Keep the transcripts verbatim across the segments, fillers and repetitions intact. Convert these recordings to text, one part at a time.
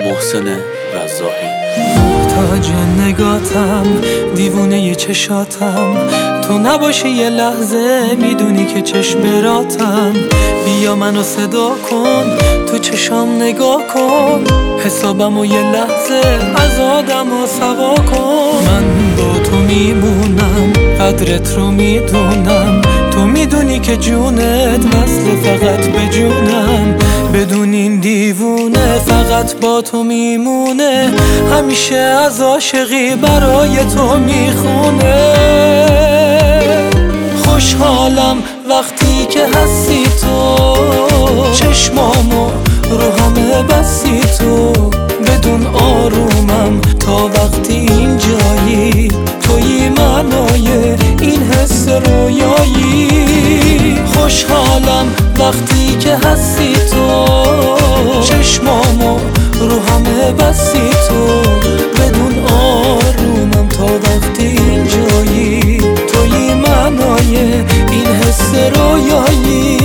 محسن رزاقی. محتاج نگاتم، دیوونه ی چشاتم، تو نباشی یه لحظه میدونی که چشم براتم. بیا منو صدا کن، تو چشام نگاه کن، حسابمو یه لحظه از آدمو سوا کن. من با تو میمونم، قدرت رو میدونم، تو میدونی که جونت وصله فقط به جونم. بدون این دیوونه فقط با تو میمونه، همیشه از عاشقی برای تو میخونه. خوشحالم وقتی که هستی تو، چشمامو رو همه بستی تو. بدون آرومم تا وقتی این جایی، تویی معنای این حس رویایی. خوشحالم وقتی که هستی تو، چشمامو رو همه بستی تو. بدون آرومم تا وقتی این جایی، تویی معنای این حس رویایی.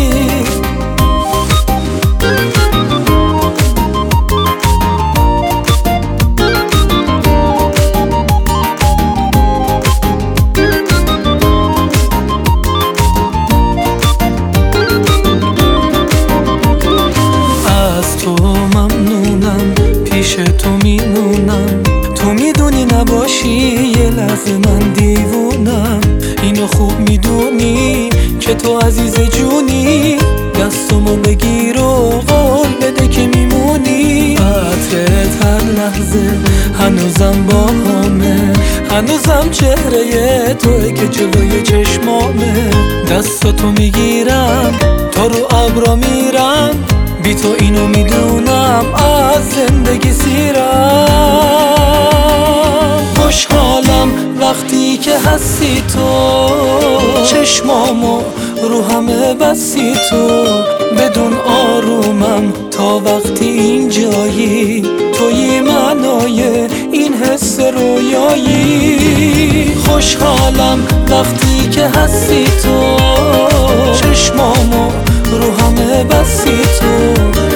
پیش تو میمونم، تو میدونی نباشی یه لحظه من دیوونم. اینو خوب میدونی که تو عزیز جونی، دستمو بگیر و قول بده که میمونی. عطرت هر لحظه هنوزم با همه، هنوزم چهره توی که جلوی چشمامه. دستاتو میگیرم تا رو ابرا میرم، بی تو اینو میدونم از زندگی سیرم. خوشحالم وقتی که هستی تو، چشمامو رو همه بستی تو. بدون آرومم تا وقتی این جایی، تویی معنای این حس رویایی. خوشحالم وقتی که هستی تو، چشمامو رو همه بستی تو.